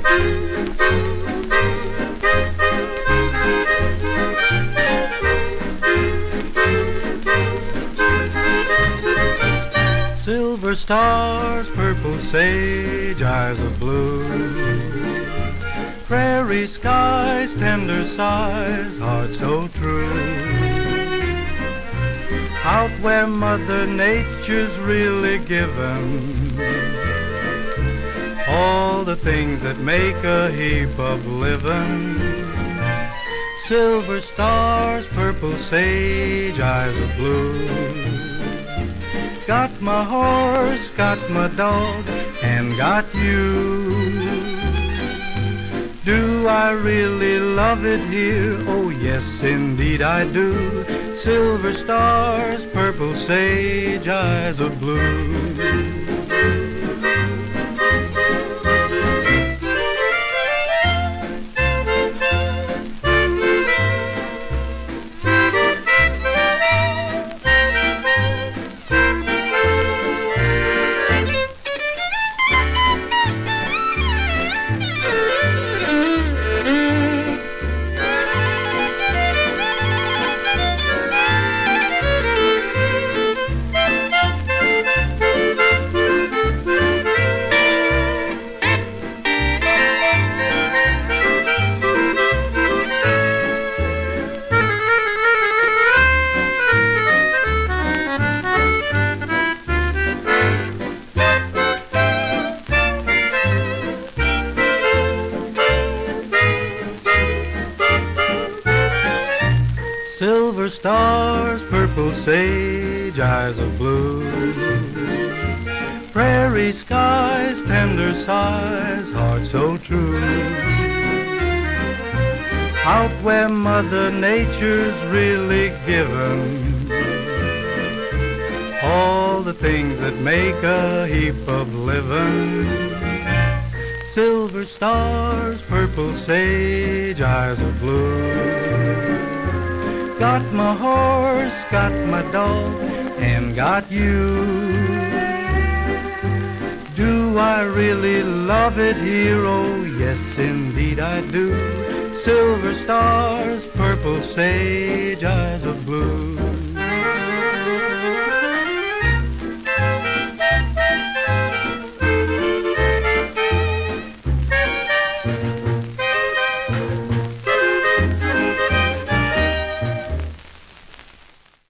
Silver stars, purple sage, eyes of blue, prairie skies, tender sighs, heart so true. Out where Mother Nature's really given all the things that make a heap of living. Silver stars, purple sage, eyes of blue. Got my horse, got my dog, and got you. Do I really love it here? Oh yes, indeed I do. Silver stars, purple sage, eyes of blue. Silver stars, purple sage, eyes of blue, prairie skies, tender sighs, heart so true. Out where Mother Nature's really given all the things that make a heap of living. Silver stars, purple sage, eyes of blue. Got my horse, got my dog, and got you. Do I really love it here? Oh yes, indeed I do. Silver stars, purple sage, eyes of blue.